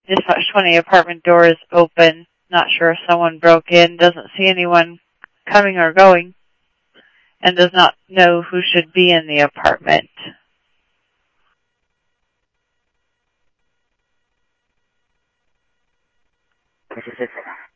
Dispatch 20 apartment door is open. Not sure if someone broke in. Doesn't see anyone coming or going. And does not know who should be in the apartment. This is it.